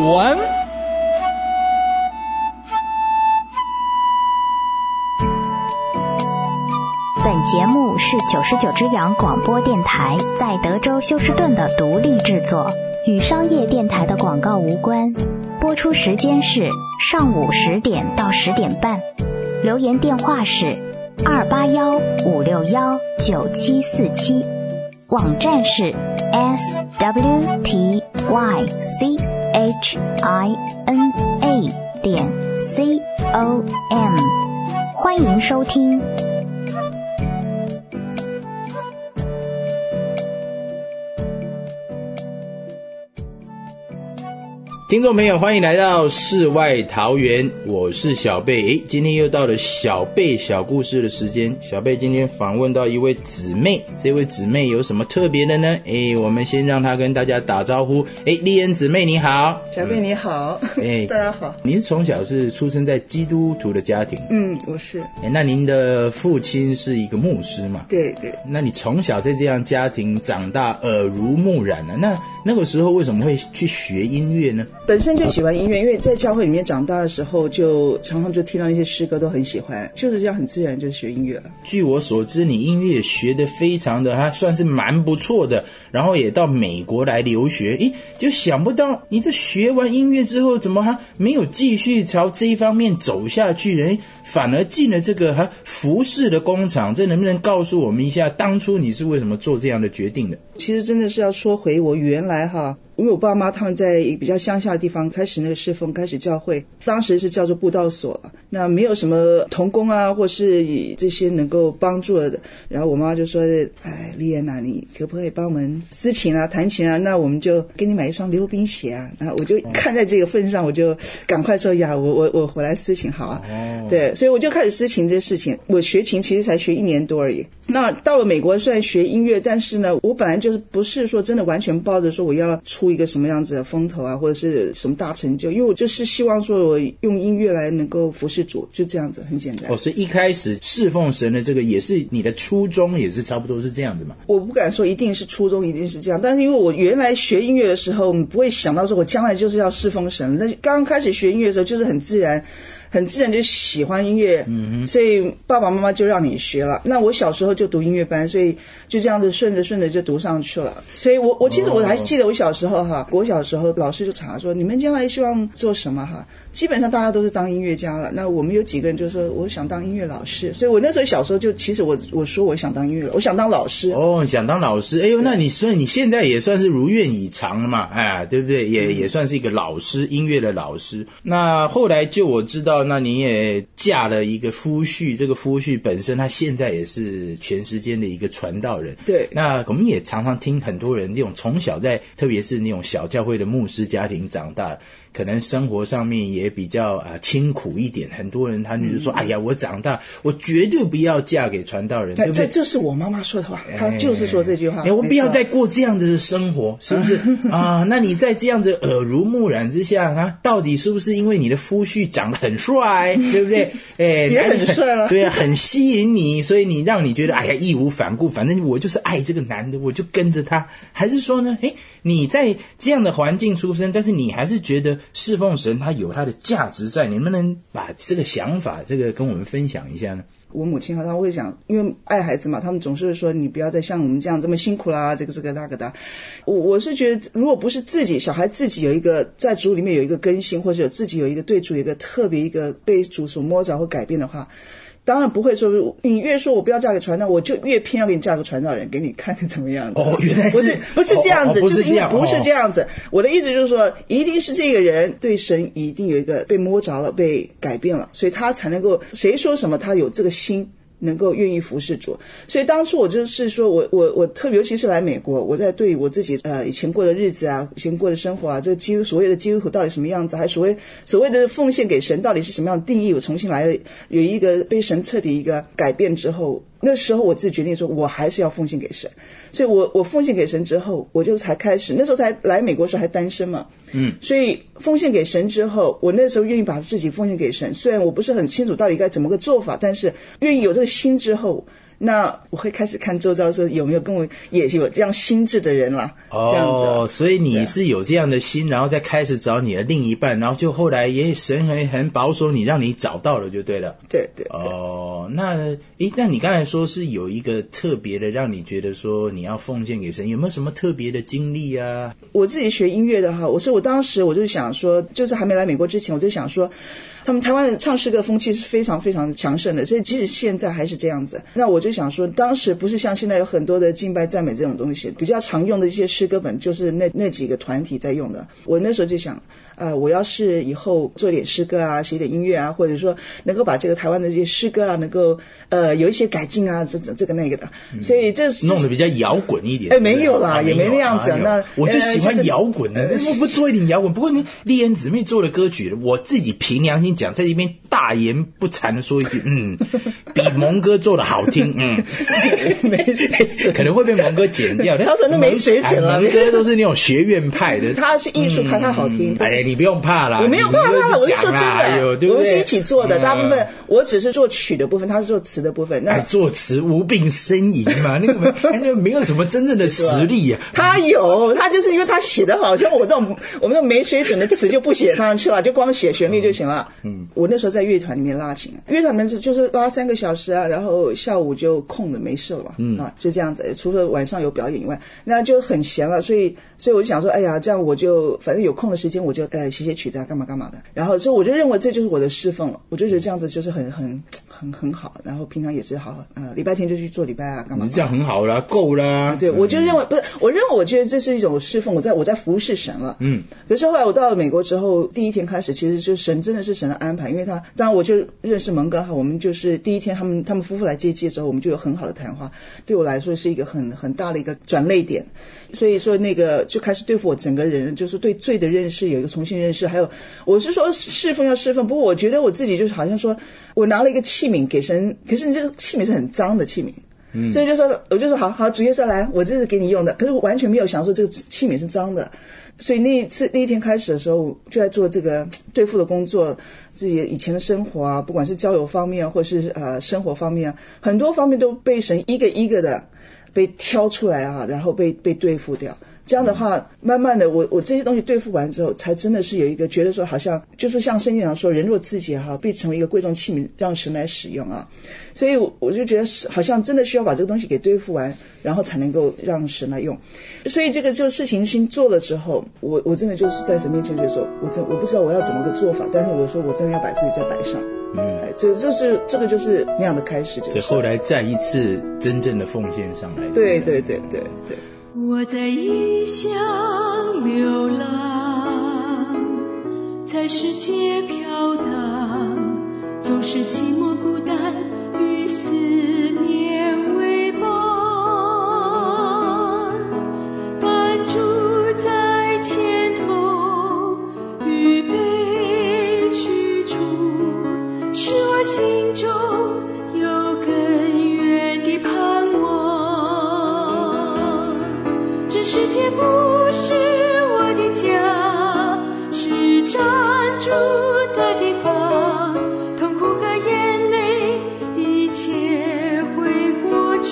文。 本节目是99只羊广播电台在德州休斯顿的独立制作，与商业电台的广告无关。播出时间是上午10点到10点半。留言电话是281-561-9747。网站是 swtychina.com。欢迎收听。 听众朋友，欢迎来到世外桃源，我是小贝。今天又到了小贝小故事的时间。小贝今天访问到一位姊妹，这位姊妹有什么特别的呢？我们先让她跟大家打招呼。丽恩姊妹你好。 小贝你好。大家好。 您从小是出生在基督徒的家庭？ 我是。 那您的父亲是一个牧师嘛？ 对对。 那你从小在这样家庭长大，耳濡目染了。那个时候为什么会去学音乐呢？ 本身就喜欢音乐，因为在教会里面长大的时候，就常常就听到一些诗歌都很喜欢，就是这样很自然就学音乐了。 据我所知，你音乐学得非常的还算是蛮不错的，然后也到美国来留学。就想不到你这学完音乐之后，怎么还没有继续朝这一方面走下去，反而进了这个服饰的工厂。这能不能告诉我们一下，当初你是为什么做这样的决定的？ 其实真的是要说回我原来因为我爸妈他们在比较乡下的地方开始那个侍奉，开始教会，当时是叫做布道所，那没有什么同工啊或是这些能够帮助的。然后我妈妈就说，丽安啊，你可不可以帮我们司琴啊弹琴啊，那我们就给你买一双溜冰鞋啊。然后我就看在这个份上，我就赶快说呀，我回来司琴好啊。对，所以我就开始司琴这事情。我学琴其实才学1年多而已。那到了美国虽然学音乐，但是呢我本来就是不是说真的完全抱着说我要出一个什么样子的风头啊，或者是什么大成就，因为我就是希望说我用音乐来能够服侍主，就这样子，很简单。 所以一开始侍奉神的这个也是你的初衷，也是差不多是这样子嘛？ 我不敢说一定是初衷一定是这样，但是因为我原来学音乐的时候，不会想到说我将来就是要侍奉神。那刚开始学音乐的时候就是很自然就喜欢音乐，所以爸爸妈妈就让你学了。那我小时候就读音乐班，所以就这样子顺着就读上去了。所以我其实我还记得我小时候国小时候老师就查说你们将来希望做什么基本上大家都是当音乐家了。那我们有几个人就说我想当音乐老师，所以我那时候小时候就其实我说我想当音乐，我想当老师。 想当老师。那所以你现在也算是如愿以偿了嘛，对不对？也算是一个老师，音乐的老师。那后来就我知道，那你也嫁了一个夫婿，这个夫婿本身他现在也是全时间的一个传道人。 对。 那我们也常常听很多人这种从小在特别是那种小教会的牧师家庭长大，可能生活上面也比较清苦一点。很多人他就说，我长大我绝对不要嫁给传道人，对不对？ 这是我妈妈说的话，她就是说这句话。 我不要再过这样的生活，是不是？那你在这样子耳濡目染之下到底是不是因为你的夫婿长得很帅，对不对？ 也很帅了。 对啊，很吸引你，所以你让你觉得义无反顾，反正我就是爱这个男的，我就跟着他。还是说呢，你在这样的环境出生，但是你还是觉得侍奉神他有他的价值在，你能不能把这个想法这个跟我们分享一下呢？ 我母亲她会讲，因为爱孩子嘛，他们总是说你不要再像我们这样这么辛苦啦，这个那个的。我是觉得如果不是小孩自己有一个在主里面有一个更新，或者自己有一个对主有一个特别一个被主所摸着或改变的话，当然不会说你越说我不要嫁给传道，我就越偏要给你嫁个传道人给你看怎么样子。 原来是不是这样子， 就是因为不是这样子。我的意思就是说，一定是这个人对神一定有一个被摸着了，被改变了，所以他才能够，谁说什么他有这个心能够愿意服侍主。所以当初我就是说我特别尤其是来美国，我在对我自己以前过的日子啊，以前过的生活啊，这所谓的基督徒到底什么样子，还所谓的奉献给神到底是什么样的定义，我重新来有一个被神彻底一个改变之后，那时候我自己决定说我还是要奉献给神。所以我奉献给神之后，我就才开始，那时候才来美国的时候还单身嘛，所以奉献给神之后，我那时候愿意把自己奉献给神，虽然我不是很清楚到底该怎么个做法，但是愿意有这个心之后， 那我会开始看周遭说有没有跟我也有这样心智的人啦，这样子。 所以你是有这样的心，然后再开始找你的另一半，然后就后来也神很保守你，让你找到了就对了。 对。 那你刚才说是有一个特别的让你觉得说你要奉献给神，有没有什么特别的经历啊？ 我自己学音乐的哈，我当时我就想说，就是还没来美国之前，我就想说他们台湾的唱诗歌风气是非常非常强盛的，所以即使现在还是这样子。那我就想说，当时不是像现在有很多的敬拜赞美这种东西，比较常用的一些诗歌本就是那几个团体在用的。我那时候就想我要是以后做点诗歌啊，写点音乐啊，或者说能够把这个台湾的这些诗歌啊能够有一些改进啊，这个那个的，所以这弄得比较摇滚一点。 没有啦，也没那样子。那我就喜欢摇滚的，我不做一点摇滚。不过丽恩姊妹做的歌曲，我自己凭良心讲，在这边大言不惭的说一句，比蒙哥做的好听， 没水准， 可能会被蒙哥剪掉。 他说那没水准了， 蒙哥都是那种学院派的， 他是艺术派，他好听。 你不用怕啦， 我没有怕啦，我是说真的，我们是一起做的，大部分我只是做曲的部分，他是做词的部分。那作词无病呻吟嘛，那个没有什么真正的实力啊。 他就是因为他写的好，像我们这种没水准的词就不写上去了，就光写旋律就行了。我那时候在乐团里面拉琴，乐团里面就是拉3个小时啊，然后下午就空的没事了嘛，就这样子，除了晚上有表演以外，那就很闲了，所以我就想说，哎呀，这样我就反正有空的时间我就写曲子啊，干嘛干嘛的。然后所以我就认为这就是我的侍奉了，我就觉得这样子就是很好。然后平常也是好，礼拜天就去做礼拜啊，干嘛？ 你这样很好啦，够啦。 对，我就认为不是，我觉得这是一种侍奉，我在服侍神了。可是后来我到了美国之后，第一天开始，其实就神真的是神的安排，因为当然我就认识蒙哥哈，我们就是第一天他们夫妇来接机的时候，我们就有很好的谈话，对我来说是一个很大的一个转捩点。所以说那个就开始对付我整个人，就是对罪的认识有一个重新认识，还有我是说侍奉要侍奉，不过我觉得我自己就是好像说我拿了一个器皿给神，可是你这个器皿是很脏的器皿，所以我就说好主耶稣来，我这是给你用的，可是我完全没有想说这个器皿是脏的。所以那一天开始的时候就在做这个对付的工作，自己以前的生活啊，不管是交友方面或是生活方面，很多方面都被神一个一个的被挑出来啊，然后被对付掉。这样的话慢慢的我这些东西对付完之后，才真的是有一个觉得说好像就是像圣经上说，人若自己必成为一个贵重器皿，让神来使用啊。所以我就觉得好像真的需要把这个东西给对付完，然后才能够让神来用。所以这个就事情先做了之后，我真的就是在神面前就说我不知道我要怎么个做法，但是我说我真的要把自己再摆上。这个就是那样的开始，就是后来再一次真正的奉献上来。 对。 我在异乡流浪，在世界飘荡，总是寂寞孤单与思念为伴，但主在前头预备去处，使我心中有更远的盼望。这世界不是我的家，是暂住的地方，痛苦和眼泪一切会过去，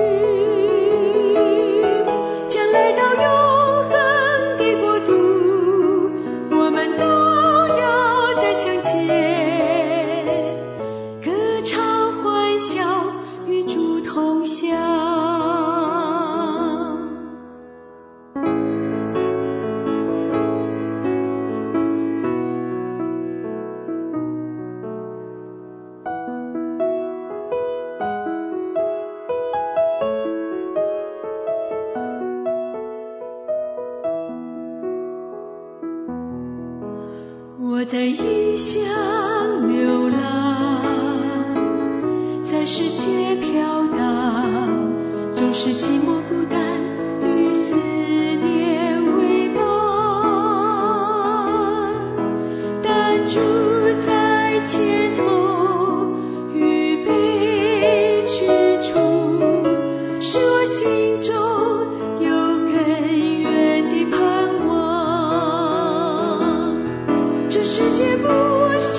将来到永恒的国度，我们都要再相见，歌唱欢笑与主同享。我在异乡流浪，在世界飘荡，总是寂寞孤单与思念为伴，但主在前头预备去处，使我心中有更远的盼望。这世界不是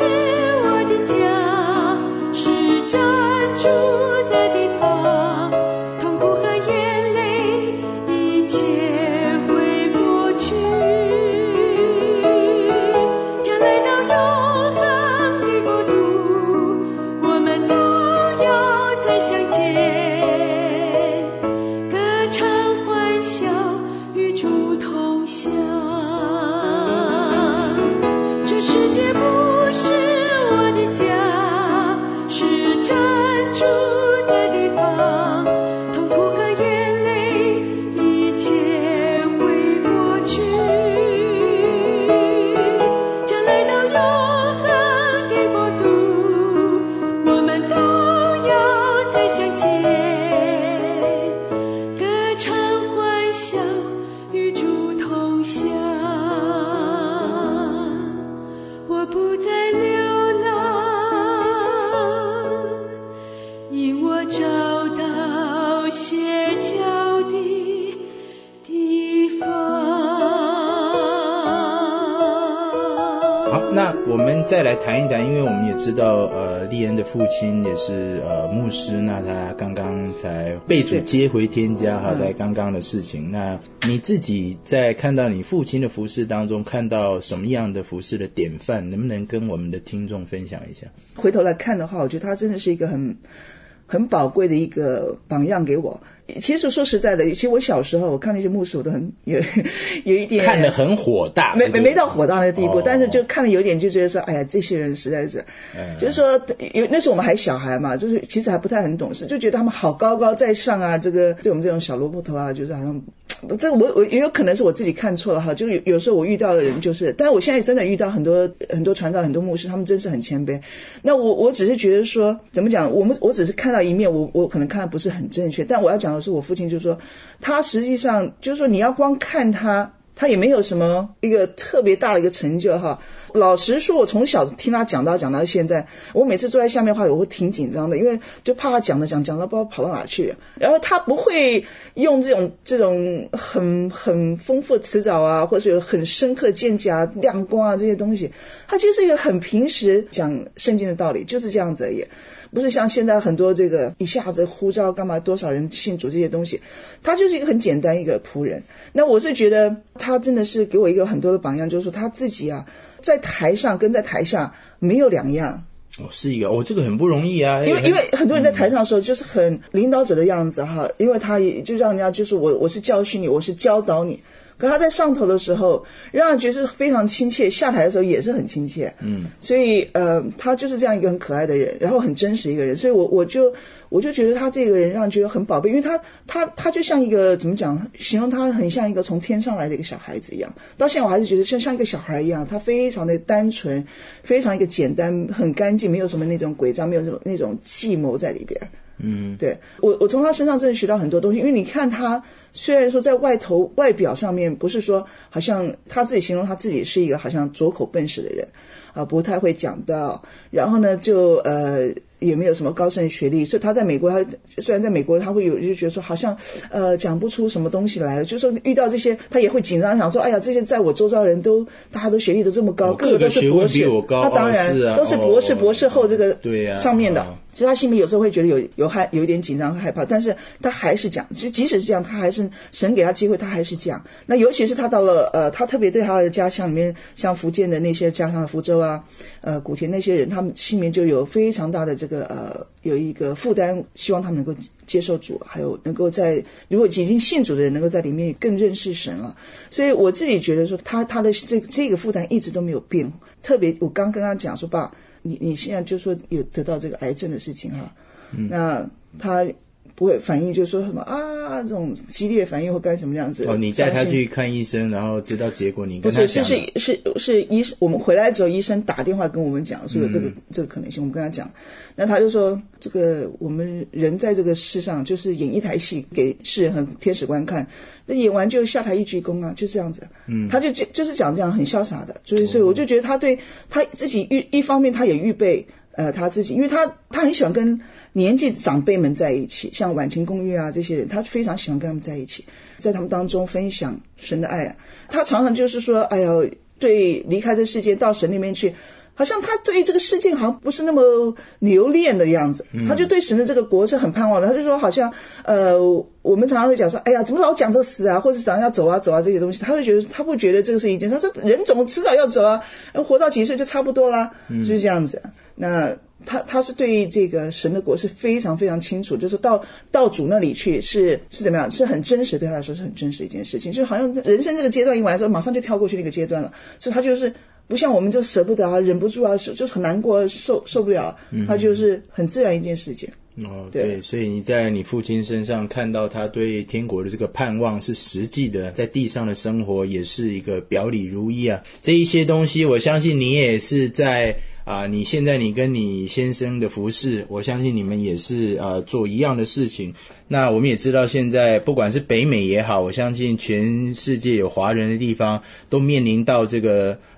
我们再来谈一谈，因为我们也知道丽恩的父亲也是牧师，那他刚刚才被主接回天家哈，在刚刚的事情。那你自己在看到你父亲的服事当中，看到什么样的服事的典范，能不能跟我们的听众分享一下？ 回头来看的话，我觉得他真的是一个很宝贵的一个榜样给我。其实说实在的，其实我小时候我看那些牧师，我都很有一点看得很火大， 没到火大的地步，但是就看了有点就觉得说，哎呀，这些人实在是，就是说那时候我们还小孩嘛，就是其实还不太很懂事，就觉得他们好高高在上啊，这个对我们这种小萝卜头啊，就是好像这我也有可能是我自己看错了哈，就有时候我遇到的人就是，但是我现在真的遇到很多传道很多牧师，他们真是很谦卑。那我只是觉得说，怎么讲，我只是看到一面，我可能看的不是很正确，但我要讲的是我父亲就是说，他实际上就是说你要光看他也没有什么一个特别大的一个成就哈。老实说，我从小听他讲到现在，我每次坐在下面的话，我会挺紧张的，因为就怕他讲到不知道跑到哪去。然后他不会用这种很丰富的词藻啊，或者有很深刻的见解啊、亮光啊这些东西，他就是一个很平时讲圣经的道理，就是这样子而已。不是像现在很多这个一下子呼召干嘛多少人信主这些东西，他就是一个很简单一个仆人。那我是觉得他真的是给我一个很多的榜样，就是说他自己啊，在台上跟在台下没有两样。 是一个这个很不容易啊，因为很多人在台上的时候就是很领导者的样子哈，因为他也就让人家就是我是教训你，我是教导你。可他在上头的时候让人觉得非常亲切，下台的时候也是很亲切，所以他就是这样一个很可爱的人，然后很真实一个人，所以我就觉得他这个人让人觉得很宝贝，因为他就像一个怎么讲，形容他很像一个从天上来的一个小孩子一样，到现在我还是觉得像一个小孩一样，他非常的单纯，非常一个简单，很干净，没有什么那种诡诈，没有那种计谋在里边。对，我从他身上真的学到很多东西，因为你看他虽然说在外表上面不是说好像他自己形容他自己是一个好像拙口笨舌的人不太会讲道，然后呢就也没有什么高深学历，所以他在美国，他虽然在美国他会有就觉得说好像讲不出什么东西来，就是说遇到这些他也会紧张，想说哎呀这些在我周遭人都大家都学历都这么高，个个都是博士，他当然都是博士后这个上面的，所以他心里有时候会觉得有一点紧张和害怕，但是他还是讲，即使是这样，他还是神给他机会，他还是讲。那尤其是他到了他特别对他的家乡里面，像福建的那些家乡的福州啊古田那些人，他们心里面就有非常大的这个有一个负担，希望他们能够接受主，还有能够在如果已经信主的人能够在里面更认识神了。所以我自己觉得说他的这个负担一直都没有变，特别我刚跟他讲说爸，你现在就说有得到这个癌症的事情哈，那他不会反应就是说什么这种激烈反应或干什么样子。 你带他去看医生，然后知道结果，你跟他讲。 是医生，我们回来之后医生打电话跟我们讲说有这个可能性，我们跟他讲，那他就说这个我们人在这个世上就是演一台戏给世人和天使观看，那演完就下台一鞠躬就这样子。他就是讲这样很潇洒的，所以我就觉得他对他自己一方面他也预备他自己，因为他很喜欢跟年纪长辈们在一起，像晚晴公寓这些人，他非常喜欢跟他们在一起，在他们当中分享神的爱他常常就是说哎呀，对离开这世界到神那边去，好像他对这个世界好像不是那么留恋的样子，他就对神的这个国是很盼望的。他就说好像我们常常会讲说哎呀怎么老讲这个死或者想要走这些东西，他会觉得他不觉得这个是一件，他说人总迟早要走活到几岁就差不多啦，就是这样子。那他是对这个神的国是非常非常清楚，就是到主那里去是怎么样，是很真实，对他来说是很真实的一件事情，就好像人生这个阶段一完之后马上就跳过去那个阶段了，所以他就是不像我们就舍不得忍不住就是很难过受不了，他就是很自然一件事情。 对，所以你在你父亲身上看到他对天国的这个盼望是实际的，在地上的生活也是一个表里如一这一些东西我相信你也是在你现在你跟你先生的服事，我相信你们也是做一样的事情。那我们也知道现在不管是北美也好，我相信全世界有华人的地方都面临到这个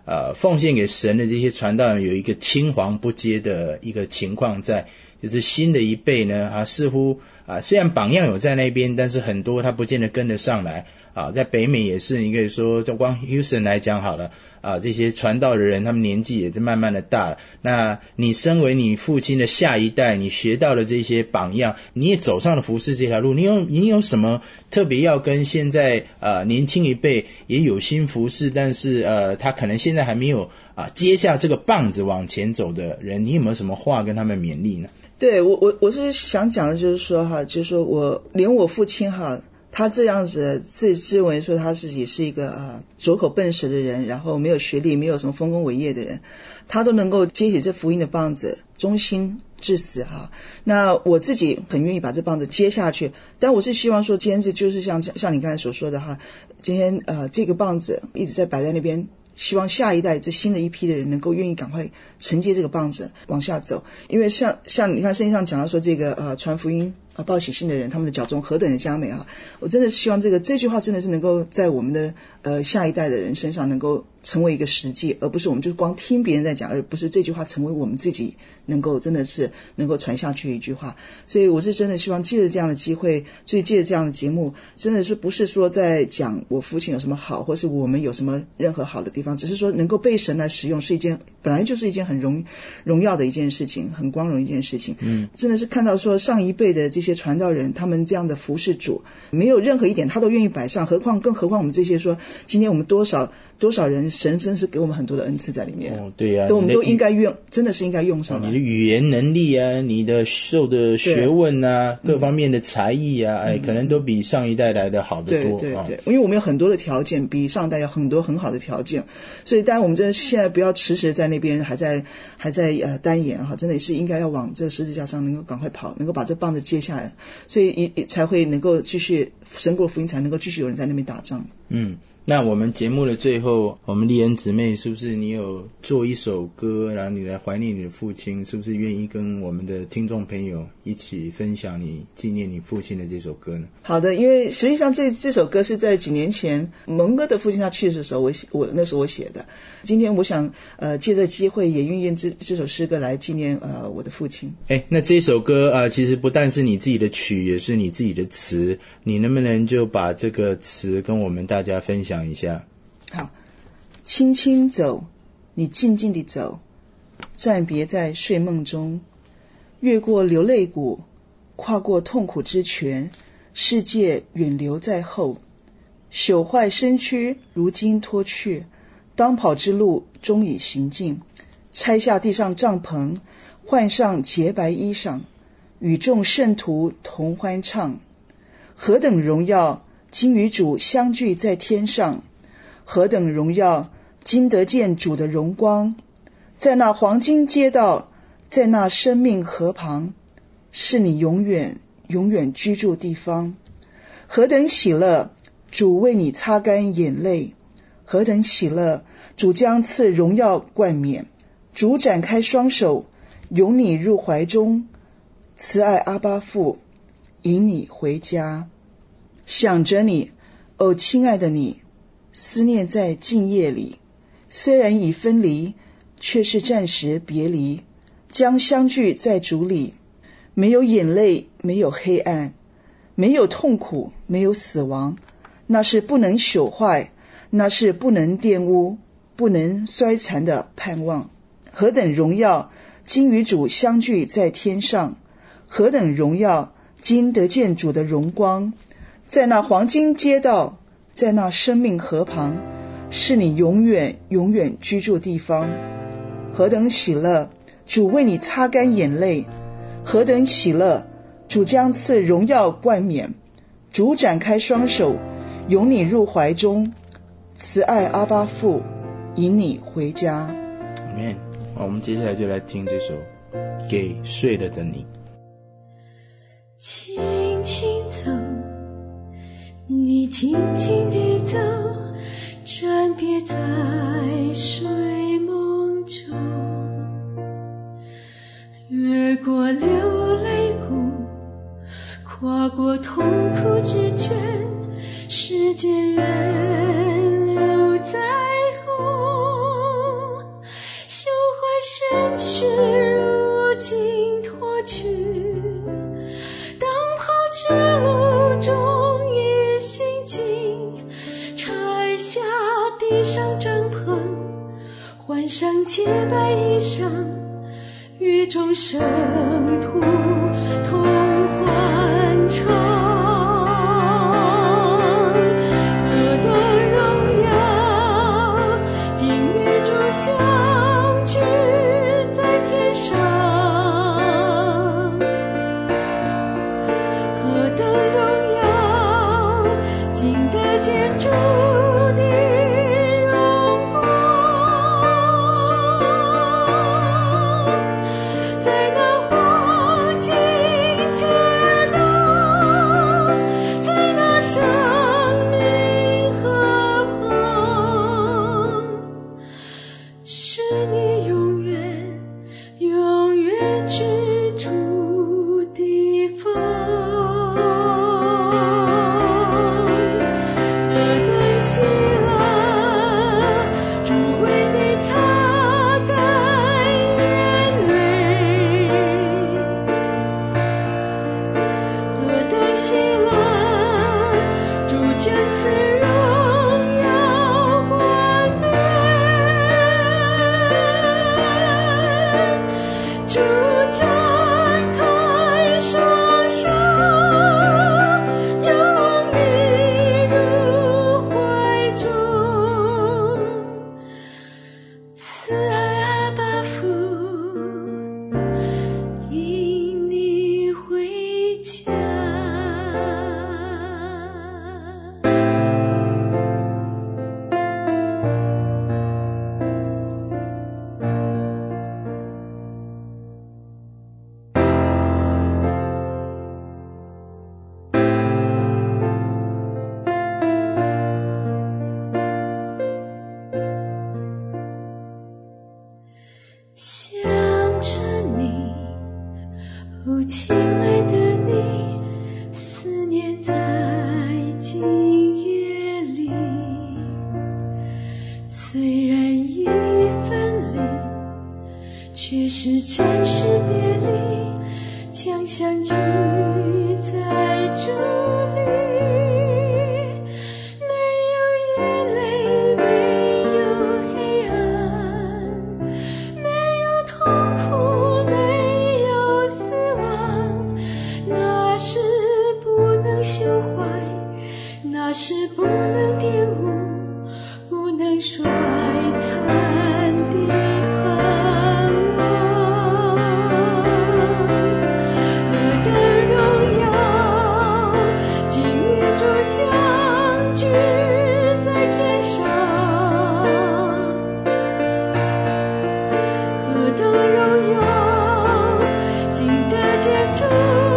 奉献给神的这些传道人有一个青黄不接的一个情况在，就是新的一辈呢似乎虽然榜样有在那边，但是很多他不见得跟得上来在北美也是，你可以说就光 Houston 来讲好了这些传道的人他们年纪也是慢慢的大了，那你身为你父亲的下一代，你学到了这些榜样，你也走上了服事这条路，你有什么特别要跟现在年轻一辈也有心服事，但是他可能现在还没有接下这个棒子往前走的人，你有没有什么话跟他们勉励呢？ 对，我是想讲的就是说就是说连我父亲他这样子自为说他自己是一个拙口笨舌的人，然后没有学历，没有什么丰功伟业的人，他都能够接起这福音的棒子，忠心至死那我自己很愿意把这棒子接下去，但我是希望说今天就是像你刚才所说的今天这个棒子一直在摆在那边，希望下一代这新的一批的人能够愿意赶快承接这个棒子往下走。因为像你看圣经上讲到说这个传福音报喜信的人，他们的脚中何等的佳美我真的希望这句话真的是能够在我们的下一代的人身上能够成为一个实际，而不是我们就光听别人在讲，而不是这句话成为我们自己能够真的是能够传下去一句话。所以我是真的希望借着这样的机会，所以借着这样的节目，真的是不是说在讲我父亲有什么好，或是我们有什么任何好的地方，只是说能够被神来使用，是一件本来就是一件很荣耀的一件事情，很光荣一件事情。真的是看到说上一辈的这些传道人，他们这样的服侍主，没有任何一点他都愿意摆上，更何况我们这些说今天我们多少人神真是给我们很多的恩赐在里面对我们都应该用，真的是应该用上来你的语言能力你的受的学问各方面的才艺可能都比上一代来的好得多。 对，因为我们有很多的条件，比上一代有很多很好的条件，所以当然我们真的现在不要迟迟在那边还在单言真的是应该要往这个十字架上能够赶快跑，能够把这棒子接下来，所以也才会能够继续神国福音才能够继续有人在那边打仗。 那我们节目的最后，我们丽恩姊妹是不是你有做一首歌，然后你来怀念你的父亲，是不是愿意跟我们的听众朋友一起分享你纪念你父亲的这首歌呢？好的，因为实际上这首歌是在几年前蒙哥的父亲他去世的时候那时候我写的。今天我想借这机会也运用这首诗歌来纪念我的父亲。 那这首歌其实不但是你自己的曲，也是你自己的词，你能不能就把这个词跟我们大家分享一下？ 好，轻轻走，你静静地走，暂别在睡梦中，越过流泪谷，跨过痛苦之泉，世界远留在后，朽坏身躯如今脱去，当跑之路终已行尽，拆下地上帐篷，换上洁白衣裳，与众圣徒同欢唱，何等荣耀，今与主相聚在天上，何等荣耀，今得见主的荣光，在那黄金街道，在那生命河旁，是你永远居住地方。何等喜乐，主为你擦干眼泪，何等喜乐，主将赐荣耀冠冕，主展开双手，拥你入怀中，慈爱阿爸父，引你回家。想着你，哦，亲爱的你，思念在静夜里，虽然已分离，却是暂时别离，将相聚在主里，没有眼泪，没有黑暗，没有痛苦，没有死亡，那是不能朽坏，那是不能玷污，不能衰残的盼望。何等荣耀，今与主相聚在天上，何等荣耀，今得见主的荣光，在那黄金街道，在那生命河旁，是你永远居住地方。何等喜乐，主为你擦干眼泪，何等喜乐，主将赐荣耀冠冕，主展开双手，拥你入怀中，慈爱阿爸父，引你回家。 Amen。 我们接下来就来听这首给睡了的你。 轻轻走，你静静地走，暂别在睡梦中，越过流泪谷，跨过痛苦之泉，世界远留在后， 身躯如今脱去，当跑之路中已行尽，拆下地上帐篷，换上洁白衣裳，与众生徒同欢唱。相聚在天上，何等荣耀，竟得见主的荣光。在那黄金街道，在那生命河旁，是你永远永远居住地方。何等喜乐，主为你擦干眼泪。何等喜乐，主将赐荣耀冠冕。主张开双手，拥你入怀中，慈爱阿爸父，引你回家。想着你，哦，亲爱的你，思念在今夜里。虽然已分离，却是暂时别离，将相聚在主里。那是不能玷污，不能衰残的盼望。何等荣耀，今日主相聚在天上。何等荣耀，今得见主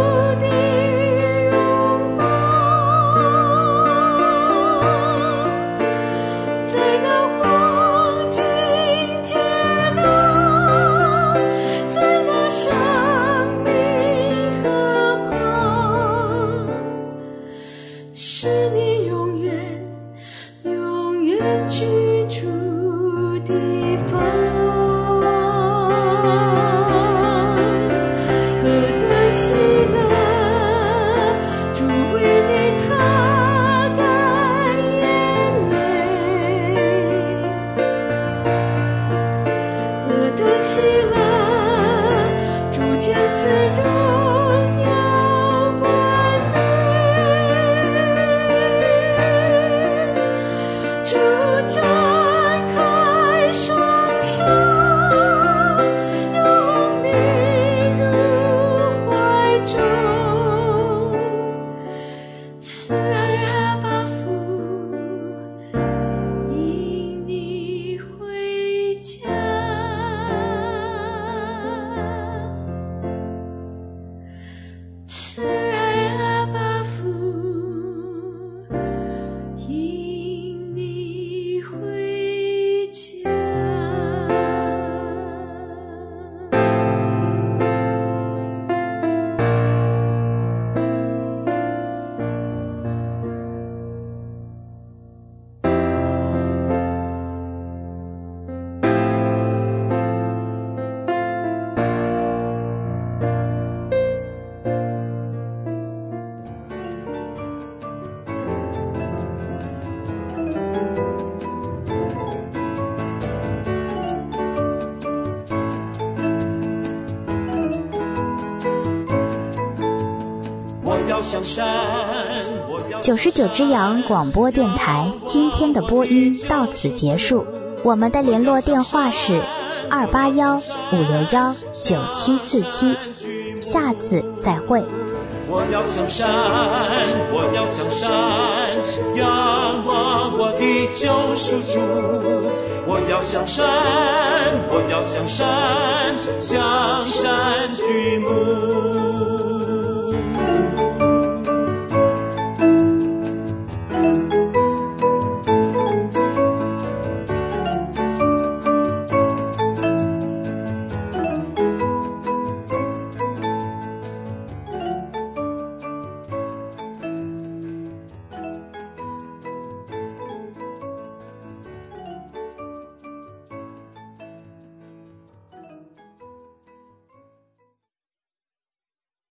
是你永远永远居住地方。何等喜乐，主为你擦干眼泪。何等喜乐，主将赐荣耀冠冕。主张开双手，拥你入怀中，慈爱阿爸父，引你回家。 向山，我要 99只羊广播电台今天的播音到此结束，我们的联络电话是281-561-9747，下次再会。 我要向山，我要向山，仰望我的救赎主。我要向山，我要向山，向山举目。